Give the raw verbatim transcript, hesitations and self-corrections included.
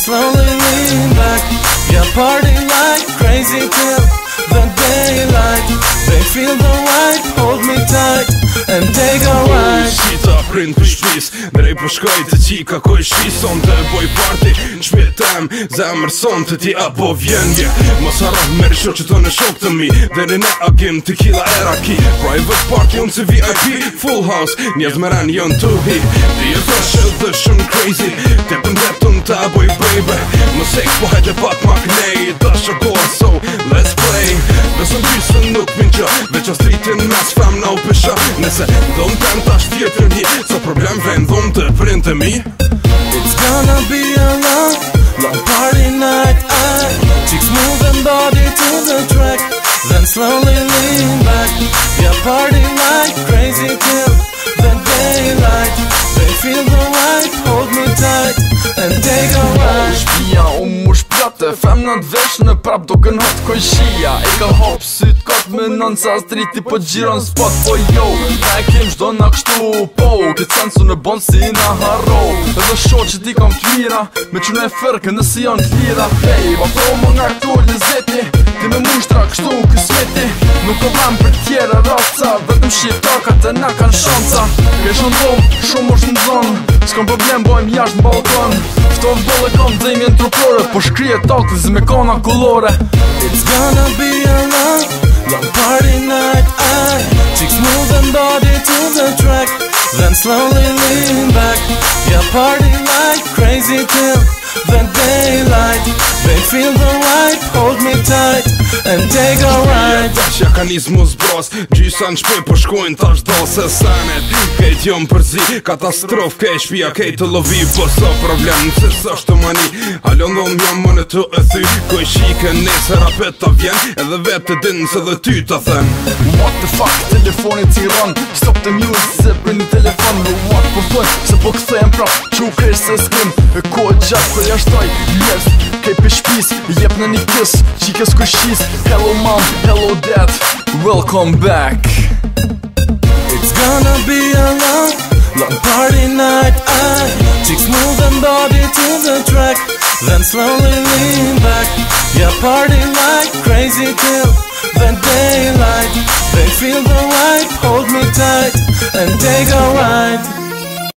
slowly lean back. Yeah, party like crazy till the daylight. They feel the vibe, hold me tight and take a ride. Shita prind për shpis, nërej për shkoj të qi kakoj shpi. Son të boj party, shpjetem, zemër son të ti apo vjenje. Mos harrah me risho që të në shok të mi, deri ne agim tequila era ki. Private party unë si V I P, full house, njëz me ran jon të hi. Ti e fresh edhe shumë crazy, te pëndetun të boj baby. Mos e po hajde pak ma knej, ta shokoha so let's play. Besëm gjysën nuk vin që, veç o streetin mes fam na u pësha. Nëse dhëm tem tash tjetër një, so problem vren dhëm të prind të mi. It's gonna be a long, long party night. I chicks moving body to the track, then slowly lean back. Yeah, party like crazy till the daylight. They feel the vibe, hold me tight and take a ride. Shpia u mu shpjate, femnat vesh në prap do kën hot kojshia. E ka hop syt kat me nën sa striti po gjiron spot. Po jo, na e kem shdo na kështu po, këtë sensu në bon si na harro. Edhe shoqet i kam t'mira, me qune e fërke nësi janë t'lira. Hey, ma promo nga këtu lezeti, ti me mushtra kështu kësmeti. Nuk o vëm për tjera raca, vetëm shqiptarkat e na kan shanca. Keshon dom, shumë është në zonë, s'kom problem bojmë jashtë në balkon. Ftof bolle kam dhejmjen trupore, po shkrije takli zi me kana kolore. It's gonna be a long, long party night. I chicks moving body to the track, then slowly lean back. Yeah, party like crazy till the daylight. They feel the vibe, hold me tight and take a ride. Dashja ka nis mu zbros, gjysa në shpe po shkojnë tash do se sanet. Kejt jom përzi, katastrof, kej shpia kejt të lovi. Po so problem nëse s'është të mani, halon dhom jam më në të e thy. Koj shike nesër rapet të vjen, edhe vetë të din se dhe ty të them. What the fuck, telefonit t'i ron, stop the music se për një telefon. What po thon, se po këthejmë prap, që u kresh se s'krim. E ko e gjatë kër jashtoj, yes, kej për shpis, jep në një kiss, qikës kushis. Hello mom, hello dad, welcome back. It's gonna be a long, long party night. I chicks moving body to the track, then slowly lean back. Yeah, party like crazy till the daylight. They feel the vibe, hold me tight and take a ride.